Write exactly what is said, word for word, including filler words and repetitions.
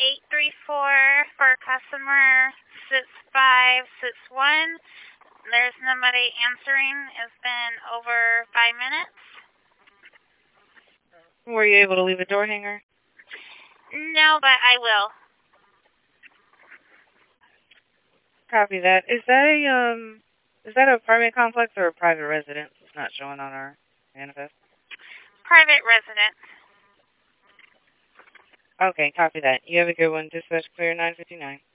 eight three four for customer six five six one. There's nobody answering. It's been over five minutes. Were you able to leave a door hanger? No, but I will. Copy that. Is that a um is that an apartment complex or a private residence? It's not showing on our manifest. Private residence. Okay, copy that. You have a good one. Dispatch clear nine fifty-nine.